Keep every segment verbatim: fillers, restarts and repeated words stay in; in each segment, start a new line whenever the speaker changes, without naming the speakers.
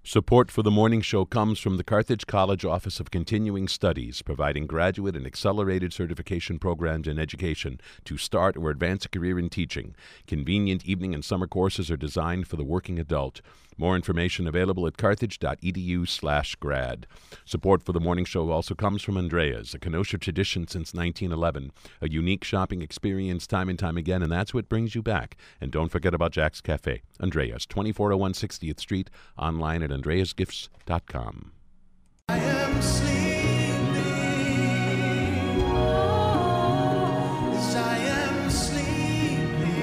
Support for the morning show comes from the Carthage College Office of Continuing Studies, providing graduate and accelerated certification programs in education to start or advance a career in teaching. Convenient evening and summer courses are designed for the working adult. More information available at carthage.edu slash grad. Support for the morning show also comes from Andrea's, a Kenosha tradition since nineteen eleven. A unique shopping experience time and time again, and that's what brings you back. And don't forget about Jack's Cafe. Andrea's, twenty-four oh one sixtieth Street, online at andreas gifts dot com.
I am sleeping, yes, I am sleeping,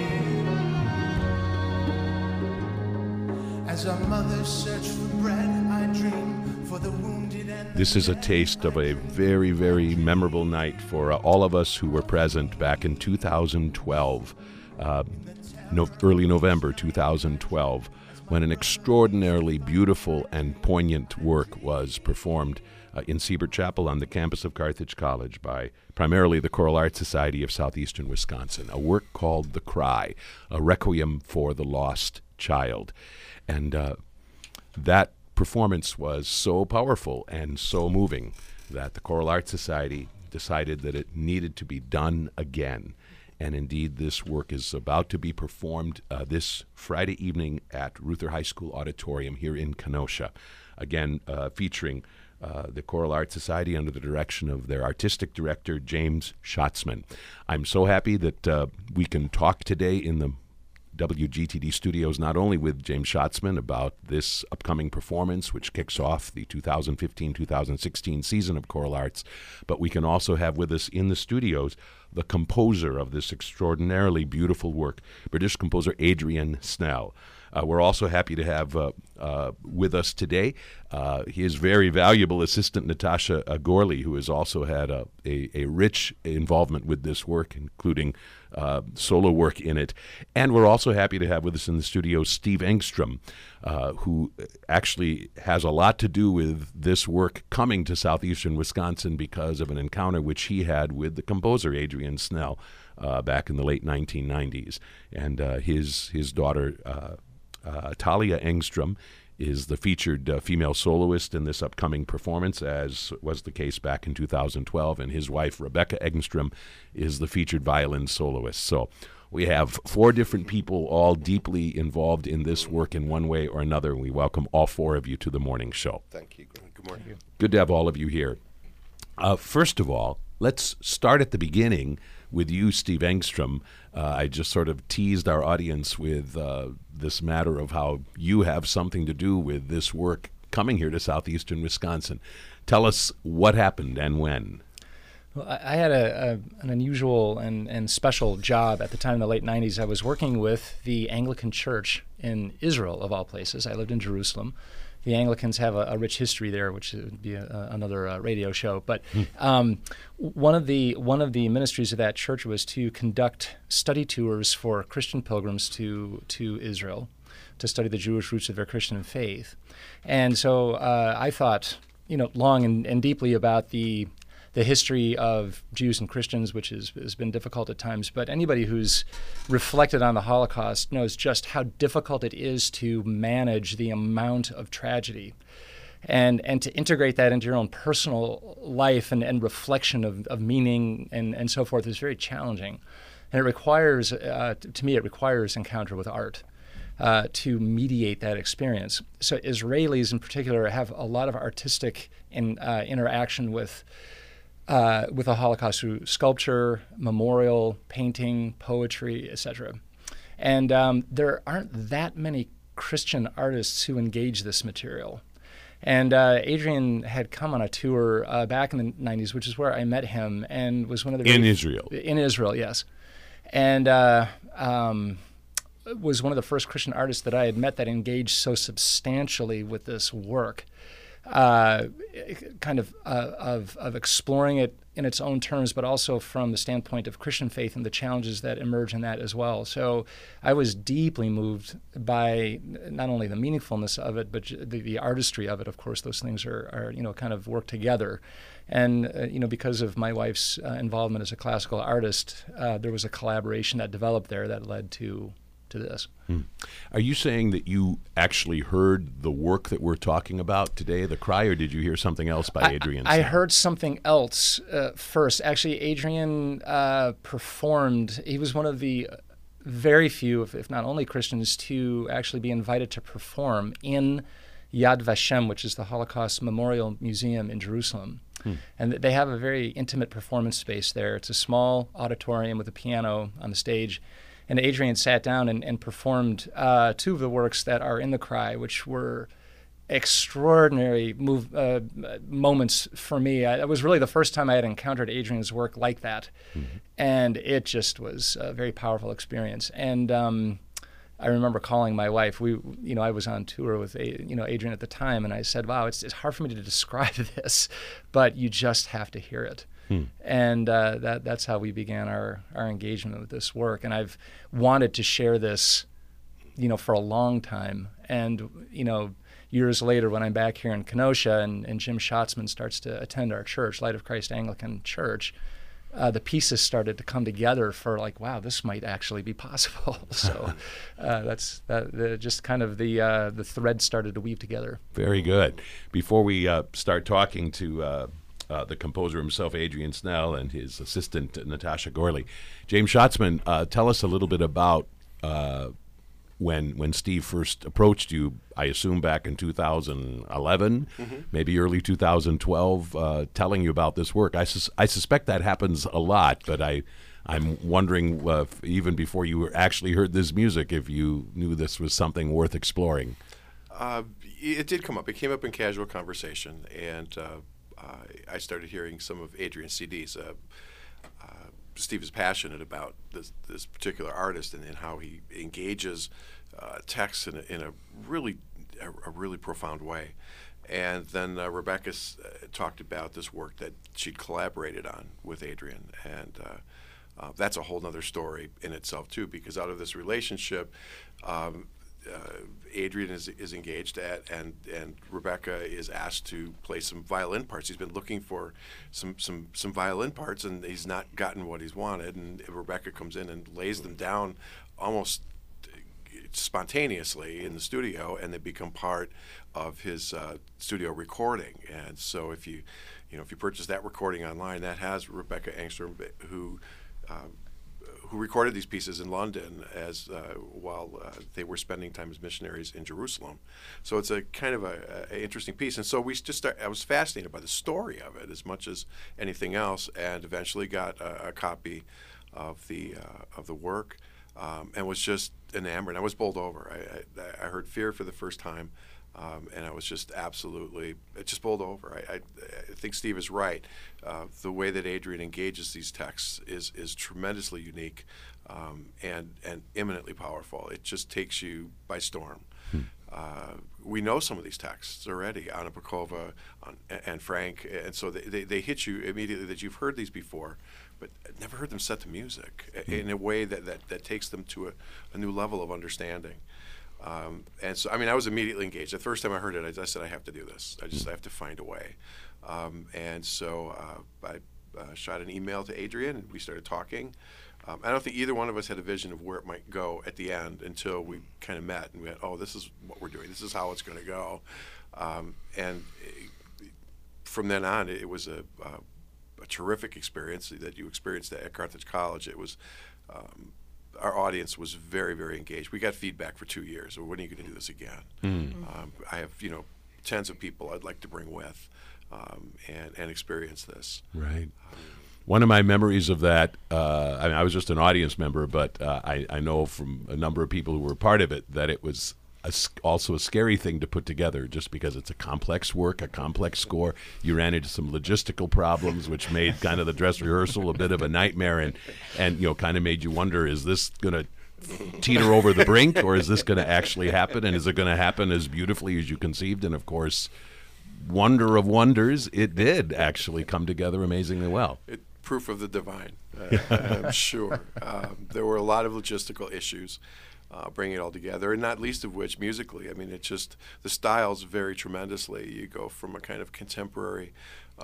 as our mothers search for bread, I dream for the wounded and the
This is a taste of a very, very memorable night for uh, all of us who were present back in two thousand twelve, uh, no, early November two thousand twelve, when an extraordinarily beautiful and poignant work was performed uh, in Siebert Chapel on the campus of Carthage College by primarily the Choral Arts Society of Southeastern Wisconsin, a work called The Cry, a requiem for the lost child. And uh, that performance was so powerful and so moving that the Choral Arts Society decided that it needed to be done again. And indeed, this work is about to be performed uh, this Friday evening at Ruther High School Auditorium here in Kenosha. Again, uh, featuring uh, the Choral Arts Society under the direction of their artistic director, James Schatzman. I'm so happy that uh, we can talk today in the W G T D studios, not only with James Schatzman about this upcoming performance, which kicks off the two thousand fifteen two thousand sixteen season of Choral Arts, but we can also have with us in the studios the composer of this extraordinarily beautiful work, British composer Adrian Snell. Uh, we're also happy to have uh, uh, with us today uh, his very valuable assistant, Natasha uh, Gorley, who has also had a, a, a rich involvement with this work, including uh, solo work in it. And we're also happy to have with us in the studio Steve Engstrom, uh, who actually has a lot to do with this work coming to southeastern Wisconsin because of an encounter which he had with the composer Adrian Snell uh, back in the late nineteen nineties. And uh, his, his daughter, uh, Uh, Talia Engstrom, is the featured uh, female soloist in this upcoming performance, as was the case back in two thousand twelve, and his wife, Rebecca Engstrom, is the featured violin soloist. So we have four different people all deeply involved in this work in one way or another, and we welcome all four of you to the morning show.
Thank you. Good morning.
Good to have all of you here. Uh, first of all, let's start at the beginning with you, Steve Engstrom. Uh, I just sort of teased our audience with uh, this matter of how you have something to do with this work coming here to southeastern Wisconsin. Tell us what happened and when.
Well, I I had a, a an unusual and, and special job at the time in the late nineties. I was working with the Anglican Church in Israel, of all places. I lived in Jerusalem. The Anglicans have a, a rich history there, which would be a, a, another uh, radio show. But um, one of the one of the ministries of that church was to conduct study tours for Christian pilgrims to to Israel, to study the Jewish roots of their Christian faith. And so uh, I thought, you know, long and, and deeply about the the history of Jews and Christians, which is, has been difficult at times. But anybody who's reflected on the Holocaust knows just how difficult it is to manage the amount of tragedy and and to integrate that into your own personal life and, and reflection of, of meaning and, and so forth is very challenging. And it requires, uh, to me, it requires encounter with art uh, to mediate that experience. So Israelis in particular have a lot of artistic in, uh, interaction with Uh, with the Holocaust through sculpture, memorial, painting, poetry, et cetera. And um, there aren't that many Christian artists who engage this material. And uh, Adrian had come on a tour uh, back in the nineties, which is where I met him, and was one of the
In
very,
Israel.
In Israel, yes. And uh, um, was one of the first Christian artists that I had met that engaged so substantially with this work. Uh, kind of uh, of of exploring it in its own terms, but also from the standpoint of Christian faith and the challenges that emerge in that as well. So I was deeply moved by not only the meaningfulness of it, but the, the artistry of it. Of course, those things are, are you know kind of work together. And uh, you know because of my wife's uh, involvement as a classical artist, uh, there was a collaboration that developed there that led to to this.
Hmm. Are you saying that you actually heard the work that we're talking about today, The Cry, or did you hear something else by Adrian?
I, I heard something else uh, first. Actually, Adrian uh, performed. He was one of the very few, if, if not only Christians, to actually be invited to perform in Yad Vashem, which is the Holocaust Memorial Museum in Jerusalem. Hmm. And they have a very intimate performance space there. It's a small auditorium with a piano on the stage. And Adrian sat down and, and performed uh, two of the works that are in The Cry, which were extraordinary move, uh, moments for me. I, it was really the first time I had encountered Adrian's work like that. Mm-hmm. And it just was a very powerful experience. And um, I remember calling my wife. We, you know, I was on tour with, you know, Adrian at the time, and I said, "Wow, it's it's hard for me to describe this, but you just have to hear it." Hmm. And uh, that that's how we began our, our engagement with this work. And I've wanted to share this, you know, for a long time. And, you know, years later when I'm back here in Kenosha and, and Jim Schatzman starts to attend our church, Light of Christ Anglican Church, uh, the pieces started to come together for like, wow, this might actually be possible. So uh, that's that, the, just kind of the uh, the thread started to weave together.
Very good. Before we uh, start talking to uh, Uh, the composer himself, Adrian Snell, and his assistant, Natasha Gorley. James Schatzman, uh, tell us a little bit about uh, when when Steve first approached you, I assume back in two thousand eleven, mm-hmm. maybe early two thousand twelve, uh, telling you about this work. I, sus- I suspect that happens a lot, but I, I'm wondering uh, if even before you actually heard this music, if you knew this was something worth exploring.
Uh, it did come up. It came up in casual conversation, and uh, Uh, I started hearing some of Adrian's C Ds. Uh, uh, Steve is passionate about this, this particular artist and, and how he engages uh, texts in a, in a really a, a really profound way. And then uh, Rebecca uh, talked about this work that she'd collaborated on with Adrian, and uh, uh, that's a whole other story in itself too. Because out of this relationship, um, Uh, Adrian is, is engaged at, and and Rebecca is asked to play some violin parts. He's been looking for some some some violin parts, and he's not gotten what he's wanted. And Rebecca comes in and lays them down almost spontaneously in the studio, and they become part of his uh, studio recording. And so, if you you know if you purchase that recording online, that has Rebecca Engstrom, who uh, who recorded these pieces in London as uh, while uh, they were spending time as missionaries in Jerusalem. So it's a kind of a, a interesting piece. And so we just start, I was fascinated by the story of it as much as anything else, and eventually got a, a copy of the uh, of the work, um, and was just enamored. I was bowled over. I, I, I heard Fear for the first time. Um, and I was just absolutely, it just bowled over. I, I, I think Steve is right. Uh, the way that Adrian engages these texts is is tremendously unique um, and and eminently powerful. It just takes you by storm. Hmm. Uh, we know some of these texts already, Anna Pokova on, and Frank, and so they, they, they hit you immediately that you've heard these before, but never heard them set to music hmm. in a way that, that, that takes them to a, a new level of understanding. Um, and so, I mean, I was immediately engaged. The first time I heard it, I, I said, I have to do this. I just I have to find a way. Um, and so uh, I uh, shot an email to Adrian, and we started talking. Um, I don't think either one of us had a vision of where it might go at the end until we kind of met and we went, oh, this is what we're doing. This is how it's going to go. Um, and it, from then on, it, it was a, a, a terrific experience that you experienced at Carthage College. It was... Um, our audience was very, very engaged. We got feedback for two years. Well, when are you going to do this again? Mm. Um, I have, you know, tens of people I'd like to bring with um, and, and experience this.
Right. Um, One of my memories of that, uh, I mean, I was just an audience member, but uh, I, I know from a number of people who were part of it that it was a, also a scary thing to put together just because it's a complex work, a complex score. You ran into some logistical problems, which made kind of the dress rehearsal a bit of a nightmare, and, and you know, kind of made you wonder, is this going to teeter over the brink, or is this going to actually happen, and is it going to happen as beautifully as you conceived? And, of course, wonder of wonders, it did actually come together amazingly well.
It, proof of the divine, uh, I'm sure. Um, there were a lot of logistical issues. Uh, bring it all together, and not least of which musically. I mean, it's just the styles vary tremendously. You go from a kind of contemporary uh,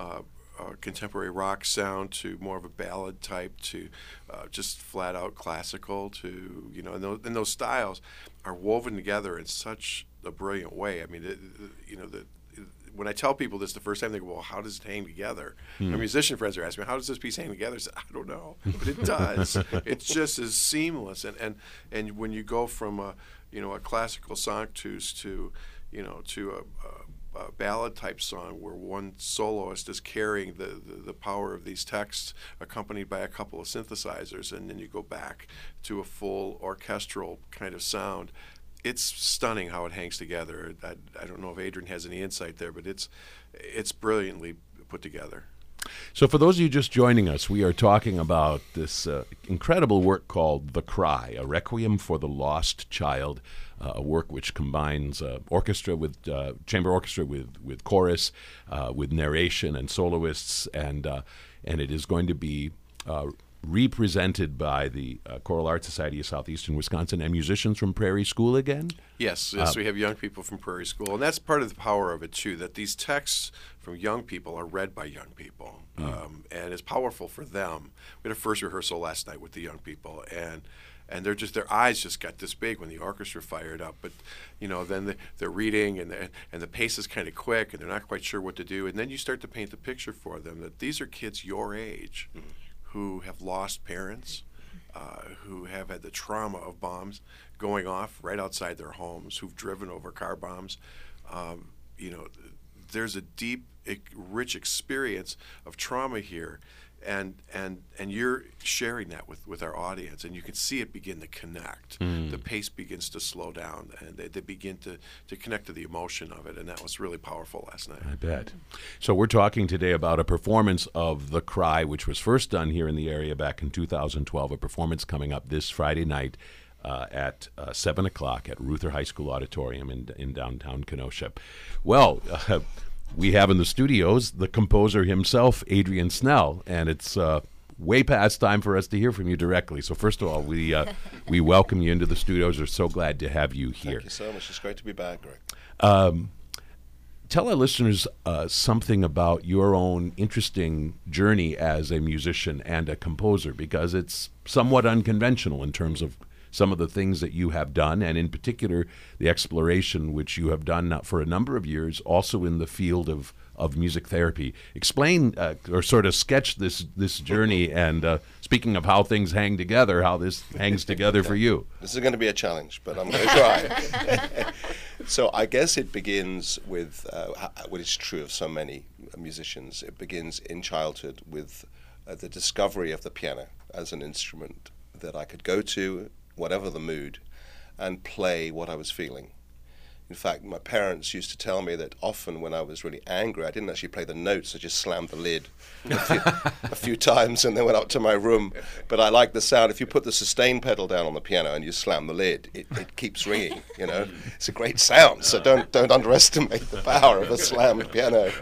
uh, contemporary rock sound to more of a ballad type to uh, just flat out classical to, you know, and those, and those styles are woven together in such a brilliant way. I mean, it, you know, the, when I tell people this the first time, they go, well, how does it hang together?
Hmm.
My musician friends are asking me, how does this piece hang together? I said, I don't know, but it does. It's just as seamless. And, and, and when you go from a, you know, a classical sanctus to, you know, to a, a, a ballad type song where one soloist is carrying the, the, the power of these texts accompanied by a couple of synthesizers, and then you go back to a full orchestral kind of sound. It's stunning how it hangs together. I, I don't know if Adrian has any insight there, but it's it's brilliantly put together.
So for those of you just joining us, we are talking about this uh, incredible work called The Cry, a Requiem for the Lost Child, uh, a work which combines uh, orchestra with uh, chamber orchestra with, with chorus, uh, with narration and soloists, and, uh, and it is going to be uh, represented by the uh, Choral Art Society of Southeastern Wisconsin and musicians from Prairie School again?
Yes, yes,
Uh,
we have young people from Prairie School, and that's part of the power of it too, that these texts from young people are read by young people, um, and it's powerful for them. We had a first rehearsal last night with the young people, and and they're just, their eyes just got this big when the orchestra fired up, but you know, then the, they're reading, and the, and the pace is kind of quick, and they're not quite sure what to do, and then you start to paint the picture for them that these are kids your age, mm-hmm. who have lost parents, uh, who have had the trauma of bombs going off right outside their homes, who've driven over car bombs. Um, you know, there's a deep, rich experience of trauma here, and and and you're sharing that with, with our audience, and you can see it begin to connect. Mm. The pace begins to slow down, and they, they begin to, to connect to the emotion of it, and that was really powerful last night.
I bet. So we're talking today about a performance of The Cry, which was first done here in the area back in two thousand twelve, a performance coming up this Friday night uh, at uh, seven o'clock at Ruther High School Auditorium in, in downtown Kenosha. Well, uh, we have in the studios the composer himself, Adrian Snell, and it's uh, way past time for us to hear from you directly. So first of all, we uh, we welcome you into the studios. We're so glad to have you here.
Thank you so much. It's great to be back, Greg.
Um, tell our listeners uh, something about your own interesting journey as a musician and a composer, because it's somewhat unconventional in terms of some of the things that you have done, and in particular the exploration which you have done now for a number of years, also in the field of, of music therapy. Explain uh, or sort of sketch this this journey, and uh, speaking of how things hang together, how this hangs together for you.
This is going to be a challenge, but I'm going to try. So I guess it begins with uh, what is true of so many musicians. It begins in childhood with uh, the discovery of the piano as an instrument that I could go to, whatever the mood, and play what I was feeling. In fact, my parents used to tell me that often when I was really angry, I didn't actually play the notes, I just slammed the lid a few, a few times and then went up to my room. But I like the sound. If you put the sustain pedal down on the piano and you slam the lid, it, it keeps ringing, you know. It's a great sound, so don't, don't underestimate the power of a slammed piano.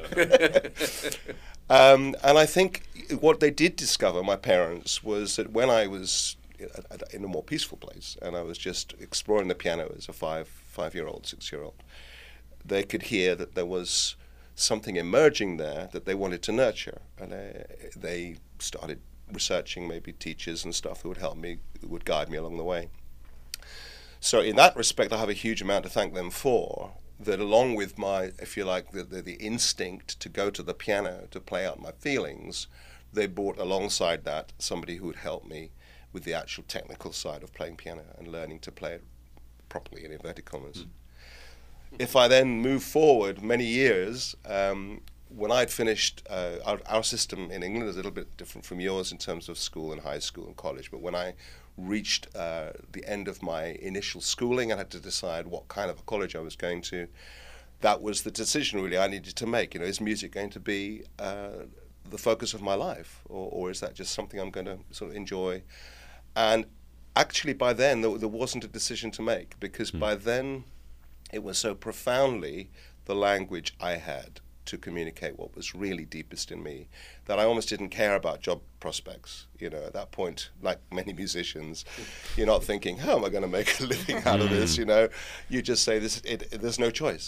um, and I think what they did discover, my parents, was that when I was in a more peaceful place, and I was just exploring the piano as a five, five-year-old, six-year-old, they could hear that there was something emerging there that they wanted to nurture, and they, they started researching maybe teachers and stuff who would help me, who would guide me along the way. So in that respect, I have a huge amount to thank them for, that along with my, if you like, the, the, the instinct to go to the piano to play out my feelings, they brought alongside that somebody who would help me with the actual technical side of playing piano and learning to play it properly in inverted commas. Mm. If I then move forward many years, um, when I'd finished, uh, our, our system in England is a little bit different from yours in terms of school and high school and college, but when I reached uh, the end of my initial schooling, I had to decide what kind of a college I was going to. That was the decision really I needed to make. You know, is music going to be uh, the focus of my life, or, or is that just something I'm going to sort of enjoy? And actually by then there, there wasn't a decision to make, because mm. by then it was so profoundly the language I had to communicate what was really deepest in me that I almost didn't care about job prospects. You know, at that point, like many musicians, you're not thinking, how am I going to make a living out of this? You know, you just say, this. It, it, there's no choice.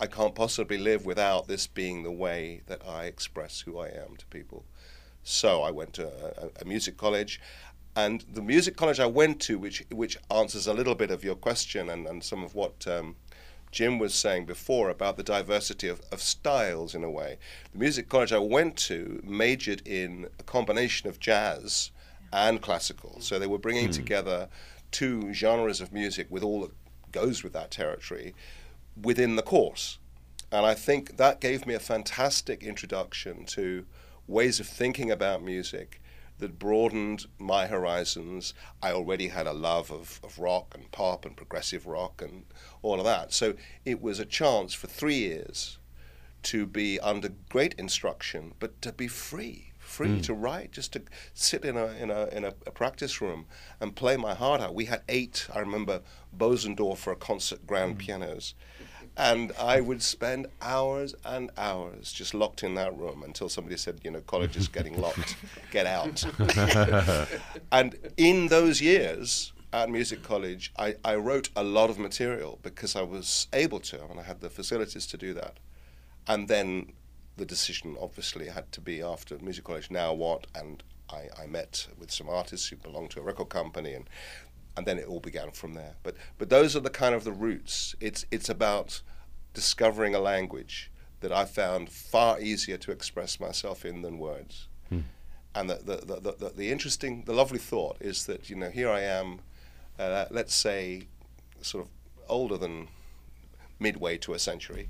I can't possibly live without this being the way that I express who I am to people. So I went to a, a music college, and the music college I went to, which which answers a little bit of your question and, and some of what um, Jim was saying before about the diversity of, of styles in a way. The music college I went to majored in a combination of jazz and classical. So they were bringing mm. together two genres of music with all that goes with that territory within the course. And I think that gave me a fantastic introduction to ways of thinking about music that broadened my horizons. I already had a love of, of rock and pop and progressive rock and all of that. So it was a chance for three years to be under great instruction, but to be free, free mm. to write, just to sit in a in a in a, a practice room and play my heart out. We had eight, I remember, Bosendorfer concert grand mm. pianos. And I would spend hours and hours just locked in that room until somebody said, you know, college is getting locked, get out. And in those years at music college, I, I wrote a lot of material because I was able to, and I had the facilities to do that. And then the decision obviously had to be after music college, now what? And I, I met with some artists who belonged to a record company, and And then it all began from there. But but those are the kind of the roots. It's it's about discovering a language that I found far easier to express myself in than words. Hmm. And the the, the the the interesting, the lovely thought is that, you know, here I am, uh, let's say, sort of older than midway to a century.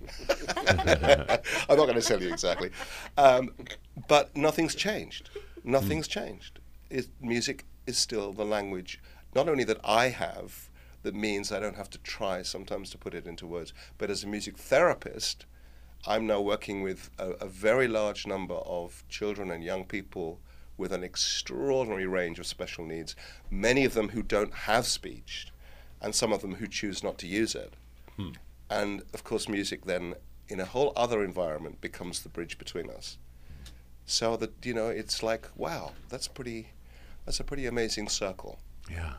I'm not going to tell you exactly, um, but nothing's changed. Nothing's hmm. changed. It, music is still the language. Not only that I have, that means I don't have to try sometimes to put it into words, but as a music therapist, I'm now working with a, a very large number of children and young people with an extraordinary range of special needs, many of them who don't have speech, and some of them who choose not to use it. Hmm. And of course, music then, in a whole other environment, becomes the bridge between us. So that, you know, it's like, wow, that's pretty, that's a pretty amazing circle.
Yeah.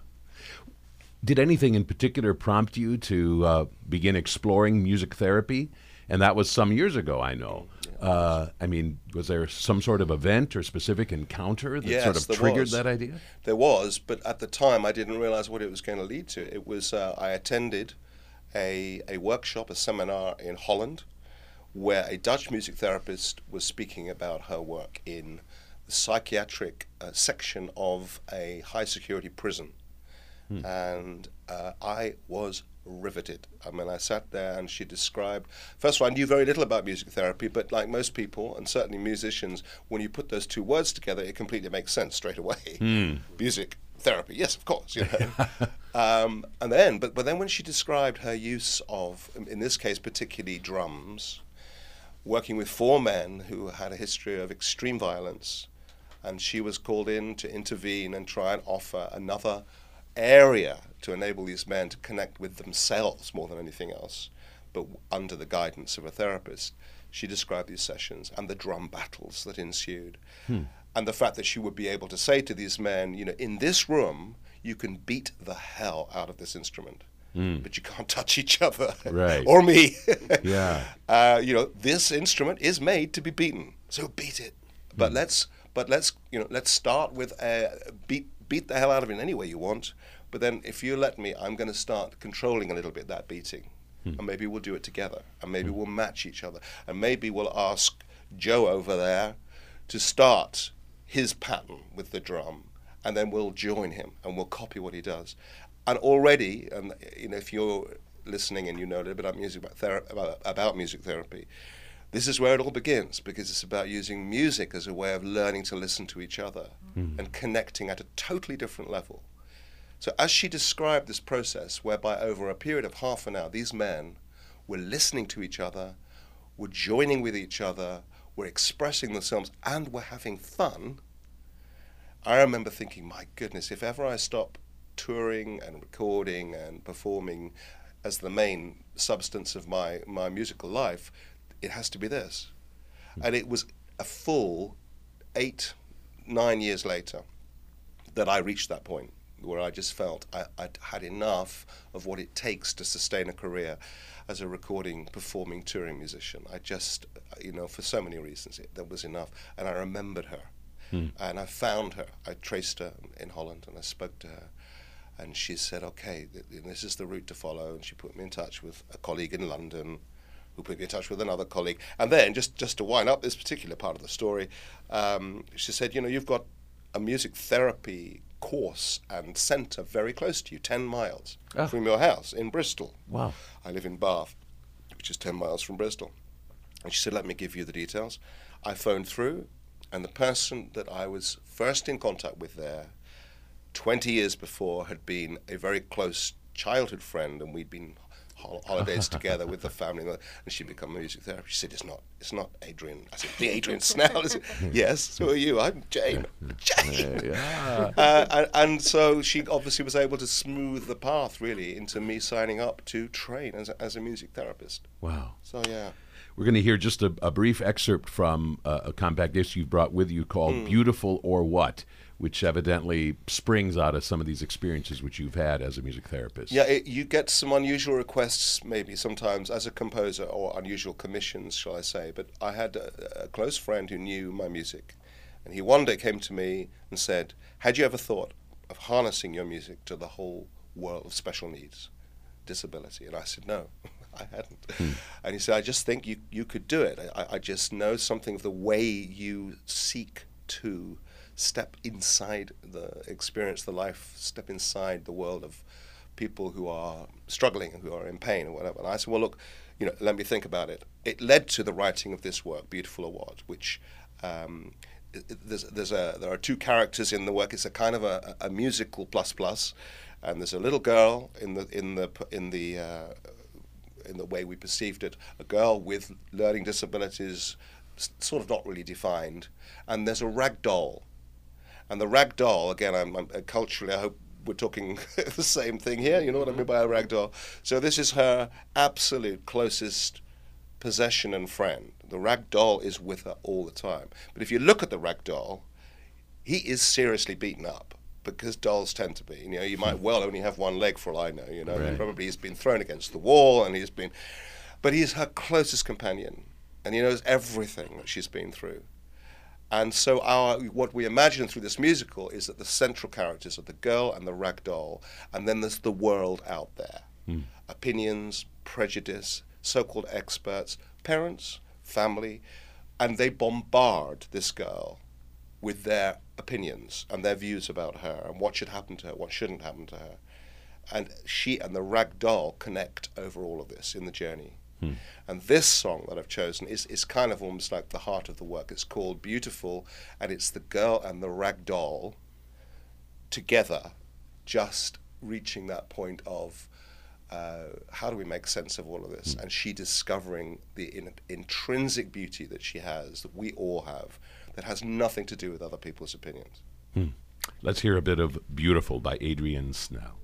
Did anything in particular prompt you to uh, begin exploring music therapy? And that was some years ago, I know. Uh, I mean, was there some sort of event or specific encounter that
yes,
sort of triggered
was.
that idea?
There was, but at the time I didn't realize what it was going to lead to. It was, uh, I attended a, a workshop, a seminar in Holland, where a Dutch music therapist was speaking about her work in the psychiatric uh, section of a high security prison. Hmm. And uh, I was riveted. I mean, I sat there and she described, first of all, I knew very little about music therapy, but like most people, and certainly musicians, when you put those two words together, it completely makes sense straight away. Hmm. Music therapy, yes, of course, you know. um, and then, but, but then when she described her use of, in this case, particularly drums, working with four men who had a history of extreme violence, and she was called in to intervene and try and offer another area to enable these men to connect with themselves more than anything else, but under the guidance of a therapist. She described these sessions and the drum battles that ensued. Hmm. And the fact that she would be able to say to these men, you know, in this room, you can beat the hell out of this instrument. Mm. But you can't touch each other,
right.
or me.
Yeah,
uh, you know, this instrument is made to be beaten, so beat it. But mm. let's, but let's, you know, let's start with uh, beat beat the hell out of it in any way you want. But then, if you let me, I'm going to start controlling a little bit that beating, mm. and maybe we'll do it together, and maybe mm. we'll match each other, and maybe we'll ask Joe over there to start his pattern with the drum, and then we'll join him and we'll copy what he does. And already, and you know, if you're listening and you know a little bit about music, about, thera- about, about music therapy, this is where it all begins, because it's about using music as a way of learning to listen to each other mm. and connecting at a totally different level. So as she described this process, whereby over a period of half an hour, these men were listening to each other, were joining with each other, were expressing themselves, and were having fun, I remember thinking, my goodness, if ever I stop touring and recording and performing as the main substance of my, my musical life, it has to be this. Mm. And it was a full eight, nine years later that I reached that point, where I just felt I, I'd had enough of what it takes to sustain a career as a recording, performing, touring musician. I just, you know, for so many reasons, it, that was enough. And I remembered her. Hmm. And I found her. I traced her in Holland, and I spoke to her. And she said, okay, th- this is the route to follow. And she put me in touch with a colleague in London, who put me in touch with another colleague. And then, just, just to wind up this particular part of the story, um, she said, you know, you've got a music therapy course and centre very close to you, ten miles oh. from your house in Bristol.
Wow.
I live in Bath, which is ten miles from Bristol. And she said, let me give you the details. I phoned through, and the person that I was first in contact with there twenty years before had been a very close childhood friend, and we'd been hol- holidays together with the family, and she'd become a music therapist. She said, it's not it's not Adrian. I said, the Adrian Snell? Is it? Yes, so are you. I'm Jane. Jane!
Yeah.
uh, and, and so she obviously was able to smooth the path, really, into me signing up to train as a, as a music therapist.
Wow.
So, yeah.
We're going to hear just a, a brief excerpt from uh, a compact disc you've brought with you called mm. Beautiful or What, which evidently springs out of some of these experiences which you've had as a music therapist.
Yeah, it, you get some unusual requests maybe sometimes as a composer, or unusual commissions, shall I say. But I had a, a close friend who knew my music, and he one day came to me and said, had you ever thought of harnessing your music to the whole world of special needs, disability? And I said, no. I hadn't. Hmm. And he said, I just think you, you could do it. I, I just know something of the way you seek to step inside the experience, the life, step inside the world of people who are struggling, who are in pain or whatever. And I said, well, look, you know, let me think about it. It led to the writing of this work, Beautiful or What, which um, it, it, there's, there's a, there are two characters in the work. It's a kind of a, a musical plus plus, and there's a little girl in the in the in the uh, in the way we perceived it, a girl with learning disabilities, sort of not really defined, and there's a rag doll. And the rag doll, again, I'm, I'm culturally, I hope we're talking the same thing here, you know what I mean by a rag doll? So this is her absolute closest possession and friend. The rag doll is with her all the time. But if you look at the rag doll, he is seriously beaten up, because dolls tend to be. You know, you might well only have one leg for all I know, you know. Right. Probably he's been thrown against the wall, and he's been... But he's her closest companion, and he knows everything that she's been through. And so our what we imagine through this musical is that the central characters are the girl and the rag doll, and then there's the world out there. Mm. Opinions, prejudice, so-called experts, parents, family, and they bombard this girl with their opinions and their views about her and what should happen to her, what shouldn't happen to her. And she and the rag doll connect over all of this in the journey. Hmm. And this song that I've chosen is, is kind of almost like the heart of the work. It's called Beautiful, and it's the girl and the rag doll together just reaching that point of uh, how do we make sense of all of this? Hmm. And she discovering the in, intrinsic beauty that she has, that we all have, that has nothing to do with other people's opinions.
Hmm. Let's hear a bit of Beautiful by Adrian Snell.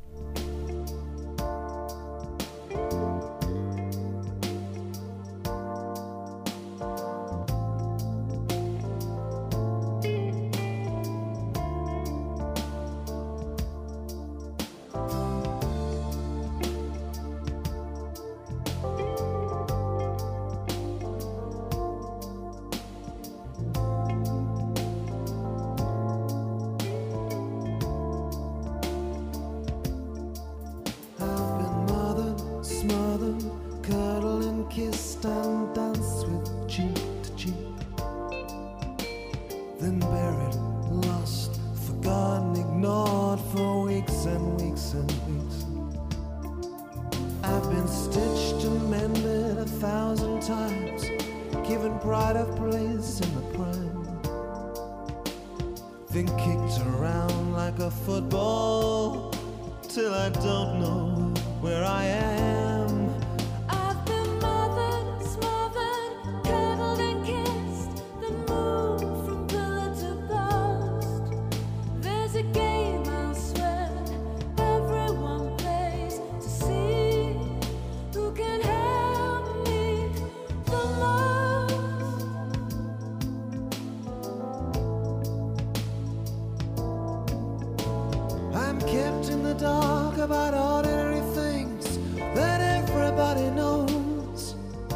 Then buried, lost, forgotten, ignored for weeks and weeks and weeks. I've been stitched and mended a thousand times, given pride of place in the prime, then kicked around like a football till I don't know where I am. I'm kept about ordinary things that everybody knows.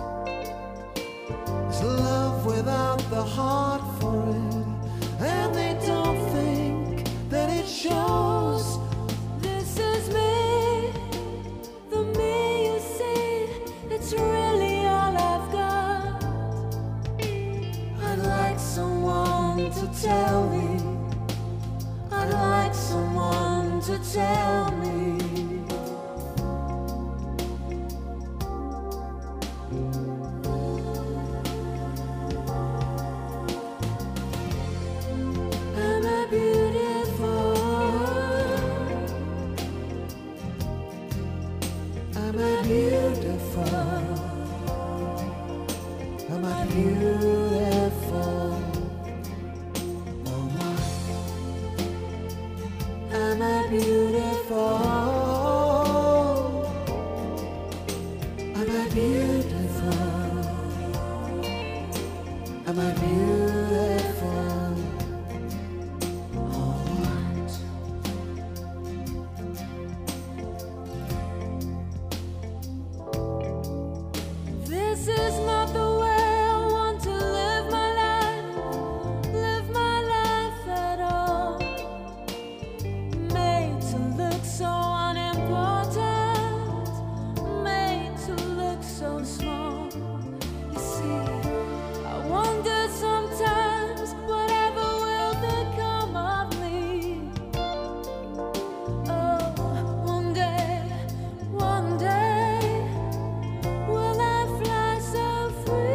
It's love without the heart for it, and they don't think that it shows.
This is me, the me you see, it's really all I've got.
I'd like someone to tell me, I'd like someone to tell me.
Am I beautiful?
Am I beautiful? Am I beautiful? Or what? Am I beautiful? Am I beautiful? Am I beautiful? Or what?
This is not the way I want to live my life, live my life at all. Made to look so unimportant, made to look so small. You see, I wonder sometimes whatever will become of me. Oh, one day, one day, will I fly so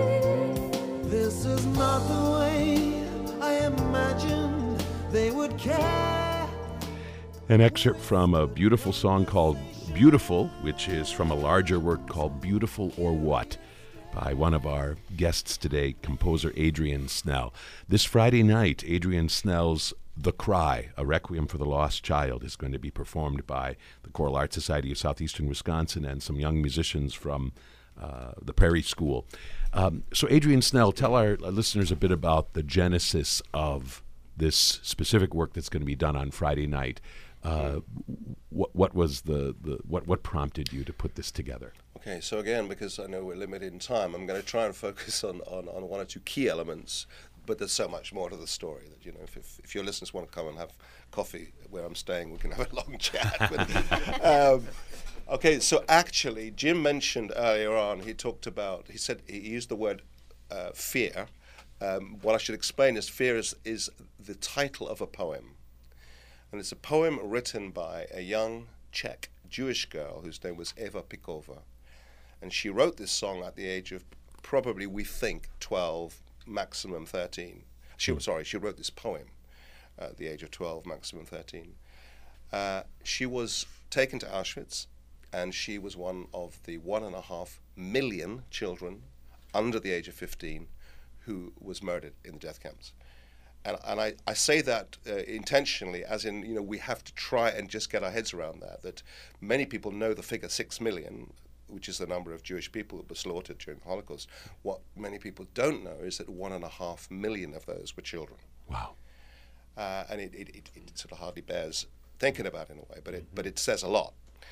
free?
This is not the way I imagined they would care.
An excerpt from a beautiful song called Beautiful, which is from a larger work called Beautiful or What, by one of our guests today, composer Adrian Snell. This Friday night, Adrian Snell's The Cry, a Requiem for the Lost Child, is going to be performed by the Choral Arts Society of Southeastern Wisconsin and some young musicians from uh, the Prairie School. Um, so Adrian Snell, tell our, our listeners a bit about the genesis of this specific work that's going to be done on Friday night. Uh, what, what was the, the what, what prompted you to put this together?
Okay, so again, because I know we're limited in time, I'm going to try and focus on, on, on one or two key elements, but there's so much more to the story that, you know, if, if, if your listeners want to come and have coffee where I'm staying, we can have a long chat. But, um, okay, so actually, Jim mentioned earlier on, he talked about, he said, he used the word uh, fear. Um, what I should explain is fear is, is the title of a poem. And it's a poem written by a young Czech Jewish girl whose name was Eva Pikova. And she wrote this song at the age of probably, we think, twelve, maximum thirteen. She was sorry, she wrote this poem at the age of twelve, maximum thirteen. Uh, she was taken to Auschwitz, and she was one of the one and a half million children under the age of fifteen who was murdered in the death camps. And, and I, I say that uh, intentionally, as in, you know, we have to try and just get our heads around that, that many people know the figure six million, which is the number of Jewish people that were slaughtered during the Holocaust. What many people don't know is that one and a half million of those were children.
Wow.
Uh, and it, it, it, it sort of hardly bears thinking about in a way, but it, but it says a lot.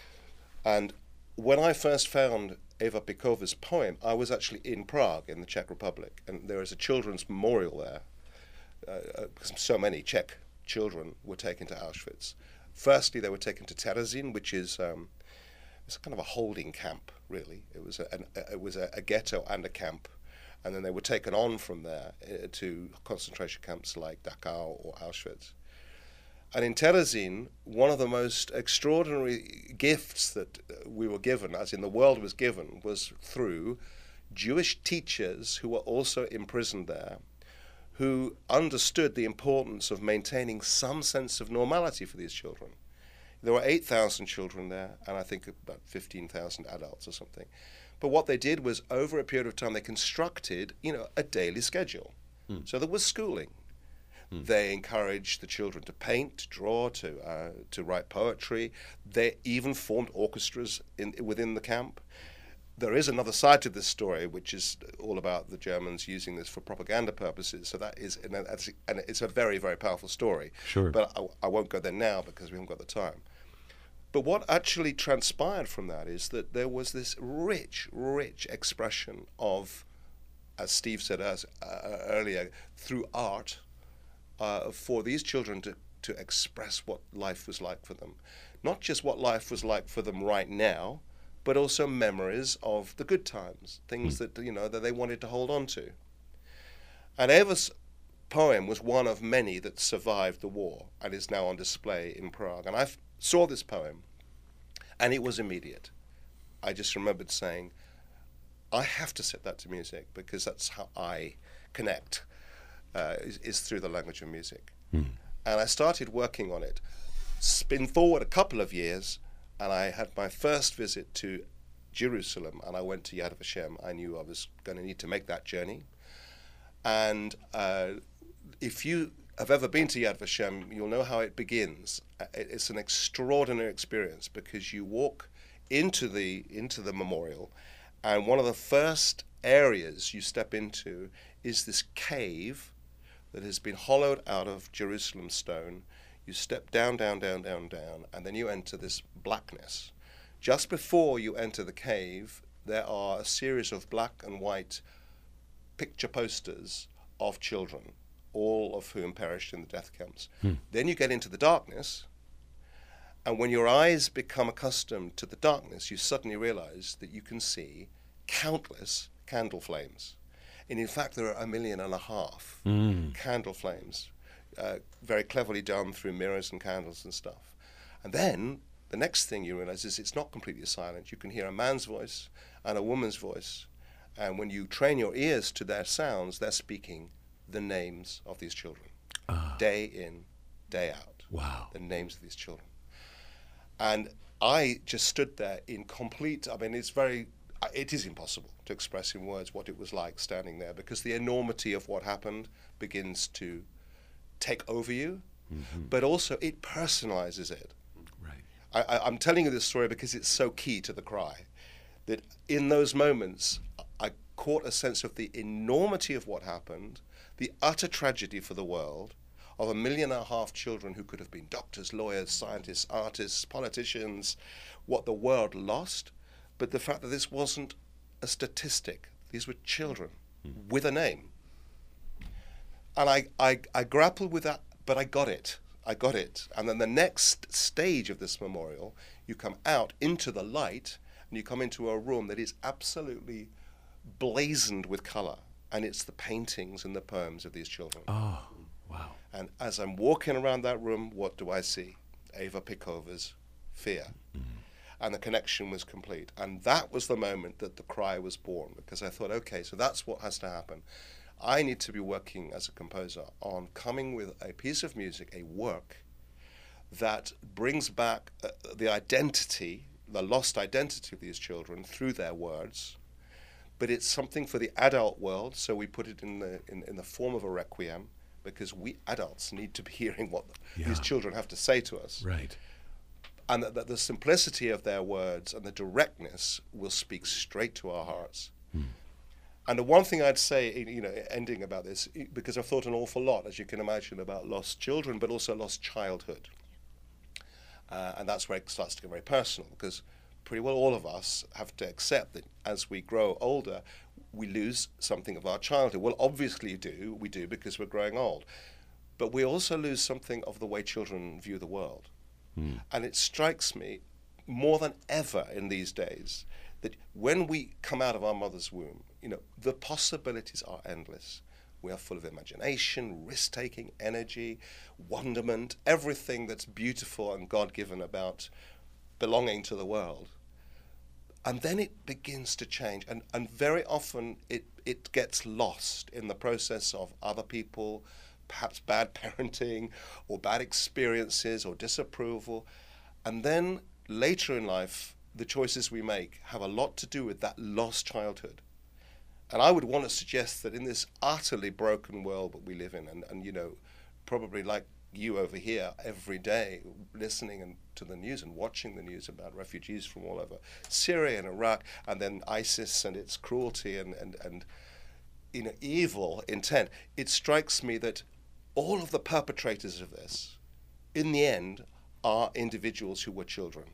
And when I first found Eva Pikova's poem, I was actually in Prague, in the Czech Republic, and there is a children's memorial there. Uh, because so many Czech children were taken to Auschwitz. Firstly, they were taken to Terezin, which is um, it's kind of a holding camp, really. It was a, an, a, it was a, a ghetto and a camp, and then they were taken on from there uh, to concentration camps like Dachau or Auschwitz. And in Terezin, one of the most extraordinary gifts that we were given, as in the world was given, was through Jewish teachers who were also imprisoned there, who understood the importance of maintaining some sense of normality for these children. There were eight thousand children there, and I think about fifteen thousand adults or something. But what they did was, over a period of time, they constructed, you know, a daily schedule. Mm. So there was schooling. Mm. They encouraged the children to paint, to draw, to uh, to write poetry. They even formed orchestras in, within the camp. There is another side to this story, which is all about the Germans using this for propaganda purposes. So that is, and, that's, and it's a very, very powerful story.
Sure.
But I, I won't go there now because we haven't got the time. But what actually transpired from that is that there was this rich, rich expression of, as Steve said as, uh, earlier, through art, uh, for these children to, to express what life was like for them. Not just what life was like for them right now, but also memories of the good times, things that, you know, that they wanted to hold on to. And Eva's poem was one of many that survived the war and is now on display in Prague. And I saw this poem, and it was immediate. I just remembered saying, I have to set that to music because that's how I connect, uh, is, is through the language of music. Mm. And I started working on it. Spin forward a couple of years, and I had my first visit to Jerusalem, and I went to Yad Vashem. I knew I was going to need to make that journey. And uh, if you have ever been to Yad Vashem, you'll know how it begins. It's an extraordinary experience because you walk into the into the memorial, and one of the first areas you step into is this cave that has been hollowed out of Jerusalem stone. You step down, down, down, down, down, and then you enter this blackness. Just before you enter the cave, there are a series of black and white picture posters of children, all of whom perished in the death camps. Hmm. Then you get into the darkness, and when your eyes become accustomed to the darkness, you suddenly realize that you can see countless candle flames. And in fact, there are a million and a half mm. candle flames, uh, very cleverly done through mirrors and candles and stuff. And then the next thing you realize is it's not completely silent. You can hear a man's voice and a woman's voice. And when you train your ears to their sounds, they're speaking the names of these children, uh. day in, day out.
Wow.
The names of these children. And I just stood there in complete, I mean, it's very, it is impossible to express in words what it was like standing there because the enormity of what happened begins to take over you, mm-hmm. but also it personalizes it.
Right.
I, I, I'm telling you this story because it's so key to the cry, that in those moments, I caught a sense of the enormity of what happened, the utter tragedy for the world, of a million and a half children who could have been doctors, lawyers, scientists, artists, politicians, what the world lost, but the fact that this wasn't a statistic. These were children mm. with a name. And I, I, I grappled with that, but I got it. I got it. And then the next stage of this memorial, you come out into the light, and you come into a room that is absolutely blazoned with color. And it's the paintings and the poems of these children.
Oh, wow.
And as I'm walking around that room, what do I see? Eva Pikova's Fear. Mm. And the connection was complete. And that was the moment that the cry was born, because I thought, okay, so that's what has to happen. I need to be working as a composer on coming with a piece of music, a work, that brings back uh, the identity, the lost identity of these children through their words, but it's something for the adult world, so we put it in the, in, in the form of a requiem, because we adults need to be hearing what yeah. these children have to say to us.
Right.
And that, that the simplicity of their words and the directness will speak straight to our hearts. Hmm. And the one thing I'd say, you know, ending about this, because I've thought an awful lot, as you can imagine, about lost children, but also lost childhood. Uh, and that's where it starts to get very personal, because pretty well all of us have to accept that as we grow older, we lose something of our childhood. Well, obviously do, we do, because we're growing old. But we also lose something of the way children view the world. Mm. And it strikes me more than ever in these days that when we come out of our mother's womb, you know, the possibilities are endless. We are full of imagination, risk-taking, energy, wonderment, everything that's beautiful and God-given about belonging to the world. And then it begins to change. And, and very often it, it gets lost in the process of other people, perhaps bad parenting or bad experiences or disapproval. And then later in life, the choices we make have a lot to do with that lost childhood. And I would want to suggest that in this utterly broken world that we live in, and, and you know, probably like you over here every day listening and to the news and watching the news about refugees from all over Syria and Iraq, and then ISIS and its cruelty and, and, and you know, evil intent, it strikes me that all of the perpetrators of this, in the end, are individuals who were children.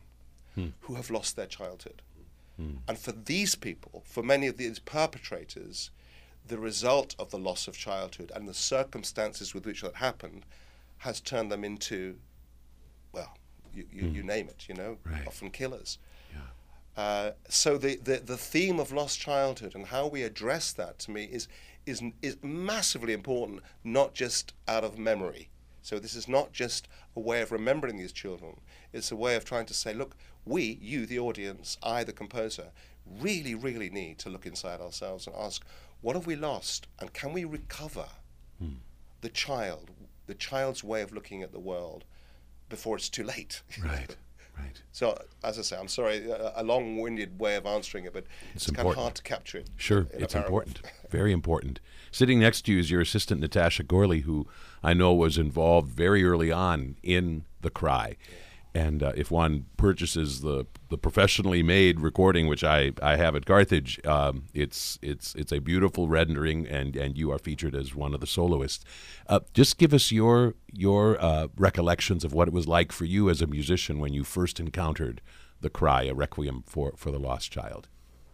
who have lost their childhood. And for these people, for many of these perpetrators, the result of the loss of childhood and the circumstances with which that happened has turned them into, well, you, you, you name it, you know,
Right.
often killers.
Yeah.
Uh, so the, the, the theme of lost childhood and how we address that, to me, is, is, is massively important, not just out of memory. So this is not just a way of remembering these children. It's a way of trying to say, look, we, you, the audience, I, the composer, really, really need to look inside ourselves and ask, what have we lost? And can we recover
Hmm.
the child, the child's way of looking at the world before it's too late?
Right. Right.
So, as I say, I'm sorry, a, a long-winded way of answering it, but
It's
it's, kind of
important.
hard to capture it.
Sure,
in a
it's
paragraph.
important. Very important. Sitting next to you is your assistant, Natasha Gorley, who I know was involved very early on in The Cry. And uh, if one purchases the, the professionally made recording, which I, I have at Carthage, um, it's it's it's a beautiful rendering, and, and you are featured as one of the soloists. Uh, just give us your your uh, recollections of what it was like for you as a musician when you first encountered The Cry, a requiem for, for the lost child.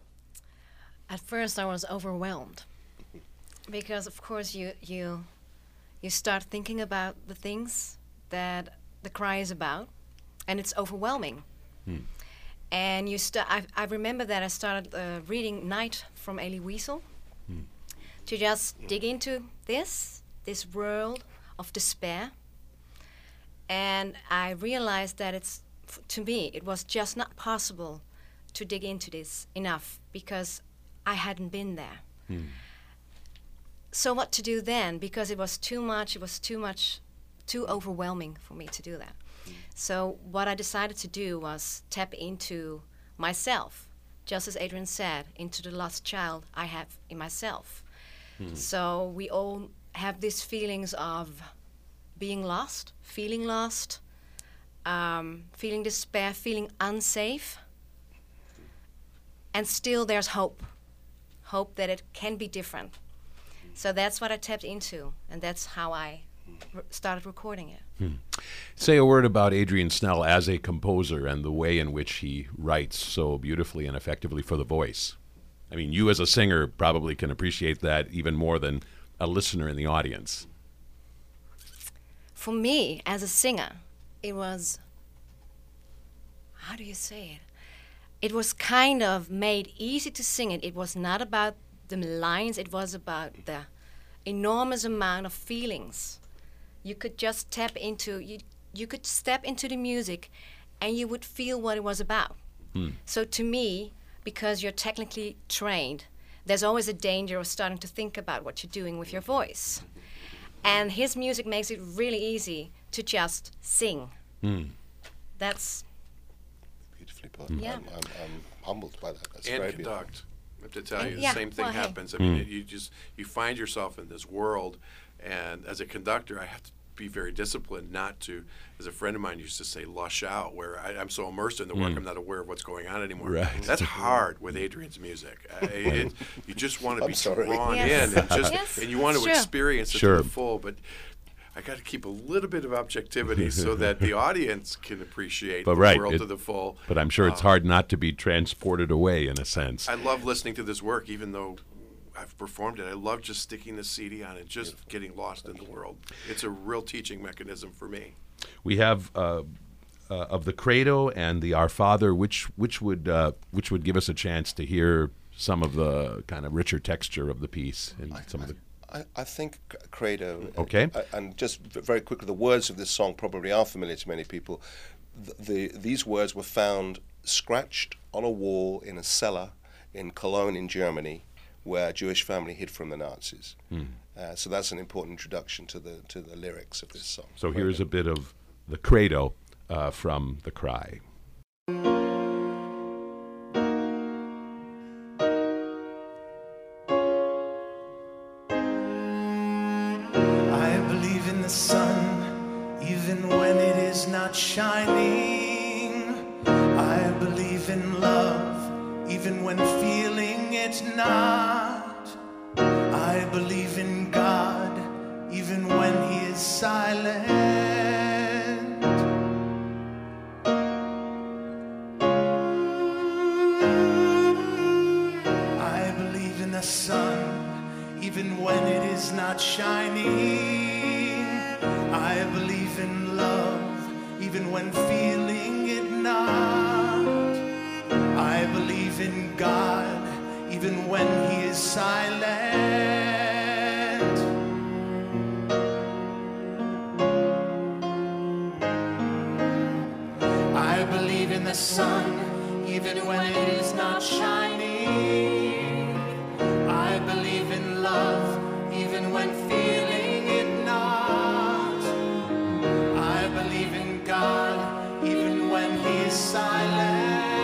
At first, I was overwhelmed because, of course, you you you start thinking about the things that The Cry is about, and it's overwhelming.
Hmm.
And you st- I, I remember that I started uh, reading Night from Elie Wiesel
Hmm.
to just dig into this this world of despair. And I realized that it's f- to me it was just not possible to dig into this enough because I hadn't been there.
Hmm.
So what to do then? Because it was too much. It was too much, too overwhelming for me to do that. So what I decided to do was tap into myself, just as Adrian said, into the lost child I have in myself. So we all have these feelings of being lost, feeling lost, um, feeling despair, feeling unsafe. And still there's hope, hope that it can be different. So that's what I tapped into, and that's how I re- started recording it.
Say a word about Adrian Snell as a composer and the way in which he writes so beautifully and effectively for the voice. I mean, you as a singer probably can appreciate that even more than a listener in the audience.
For me, as a singer, it was, how do you say it? It was kind of made easy to sing it. It was not about the lines, it was about the enormous amount of feelings. You could just tap into, you, you could step into the music and you would feel what it was about.
Hmm.
So to me, because you're technically trained, there's always a danger of starting to think about what you're doing with your voice. And his music makes it really easy to just sing.
Hmm.
That's,
Beautifully put.
Yeah.
I'm, I'm, I'm humbled by that. That's
And
very beautiful.
conduct. I have to tell
And-
you, the
yeah,
same thing
well, hey.
happens. I mean, it, you just you find yourself in this world, and as a conductor, I have to be very disciplined not to. As a friend of mine used to say, "Lush out," where I, I'm so immersed in the work, I'm not aware of what's going on anymore.
Right.
That's hard with Adrian's music. I, it, you just want to
I'm
be
sorry.
drawn
Yes.
in, and just
Yes,
and you want to
it's true.
experience it
Sure.
to the full, but. I got to keep a little bit of objectivity so that the audience can appreciate
But
the
right,
world
it-
to the full.
But I'm sure it's
Uh,
hard not to be transported away in a sense.
I love listening to this work, even though I've performed it. I love just sticking the C D on and just getting lost in the world. It's a real teaching mechanism for me.
We have uh, uh, of the Credo and the Our Father, which which would uh, which would give us a chance to hear some of the kind of richer texture of the piece and some of the.
I, I think C- Credo. uh,
Okay.
uh, and just v- very quickly, the words of this song probably are familiar to many people. The, the these words were found scratched on a wall in a cellar in Cologne, in Germany, where a Jewish family hid from the Nazis. Uh, so that's an important introduction to the to the lyrics of this song.
So here's a bit of the Credo uh, from The Cry.
I believe in the sun, even when it is not shining. I believe in love, even when feeling it not. I believe in God, even when he is silent. even when it is not shining. I believe in love, even when feeling it not. I believe in God, even when He is silent. I believe in the sun, even when it is not shining. I believe in love, even when feeling it not. I believe in God, even when He is silent.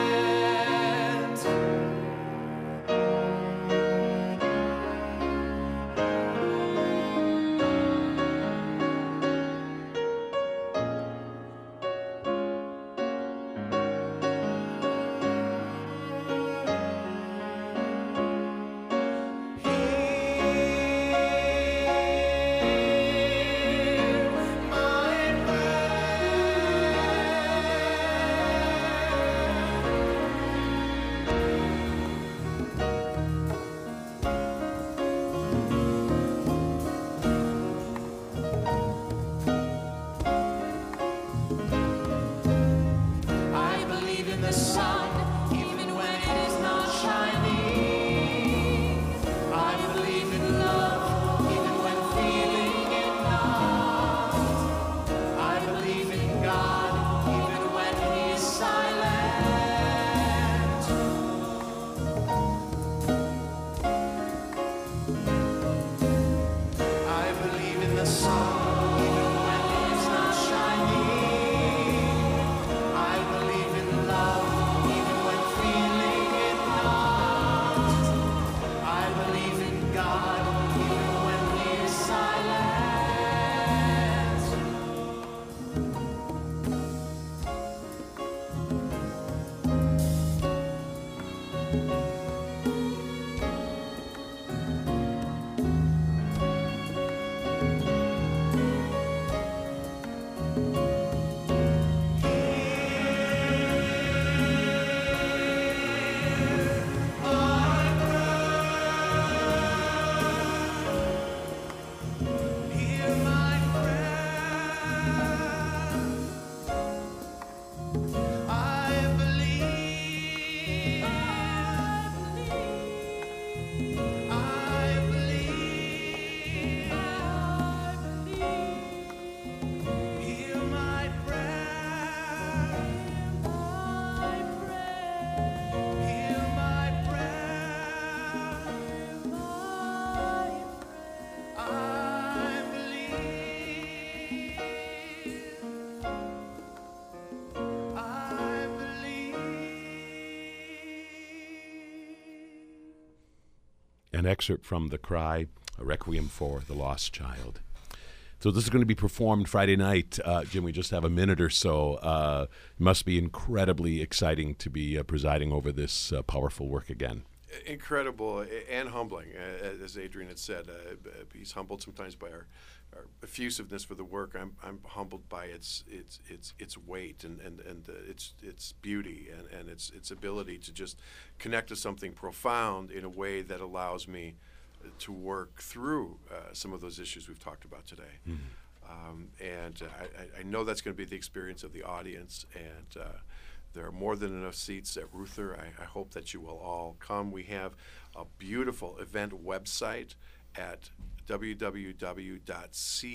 An excerpt from The Cry, a Requiem for the Lost Child. So this is going to be performed Friday night. Uh, Jim, we just have a minute or so. Uh, it must be incredibly exciting to be uh, presiding over this uh, powerful work again.
Incredible and humbling, uh, as Adrian had said. Uh, he's humbled sometimes by our, our effusiveness for the work. I'm I'm humbled by its its its its weight and and and uh, its its beauty and, and its its ability to just connect to something profound in a way that allows me to work through uh, some of those issues we've talked about today. Mm-hmm. um, and uh, I, I know that's going to be the experience of the audience, and uh, there are more than enough seats at Reuther. I, I hope that you will all come. We have a beautiful event website at w w w dot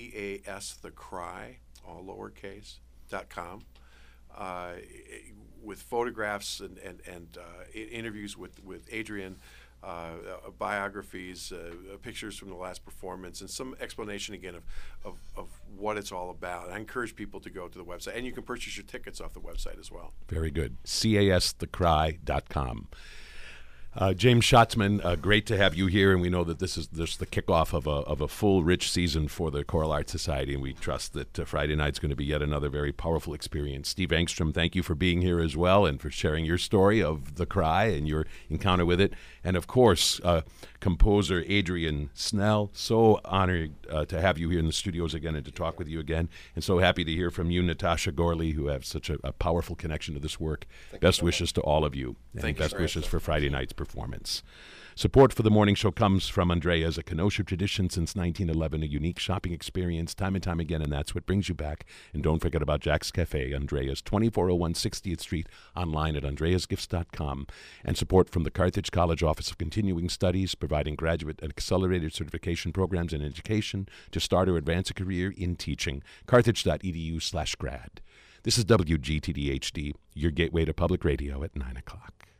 cas the cry, all lowercase, dot com, uh, with photographs and, and, and uh, interviews with, with Adrian, uh, uh, biographies, uh, pictures from the last performance, and some explanation again of, of, of what it's all about. I encourage people to go to the website, and you can purchase your tickets off the website as well.
Very good. cas the cry dot com. Uh, James Schatzman, uh, great to have you here, and we know that this is this the kickoff of a of a full, rich season for the Choral Arts Society, and we trust that uh, Friday night's going to be yet another very powerful experience. Steve Engstrom, thank you for being here as well, and for sharing your story of The Cry and your encounter with it, and of course, uh, composer Adrian Snell. So honored uh, to have you here in the studios again and to talk with you again, and so happy to hear from you, Natasha Gorley, who have such a, a powerful connection to this work.
Thank
best
you so
wishes to all of you, and
Thank you
best
very
wishes
much.
for Friday night's performance. Support for the morning show comes from Andrea's, a Kenosha tradition since nineteen eleven, a unique shopping experience time and time again, and that's what brings you back. And don't forget about Jack's Cafe, Andrea's, twenty-four oh one sixtieth Street, online at andreas gifts dot com. And support from the Carthage College Office of Continuing Studies, providing graduate and accelerated certification programs in education to start or advance a career in teaching. carthage.edu slash grad. This is W G T D H D, your gateway to public radio at nine o'clock.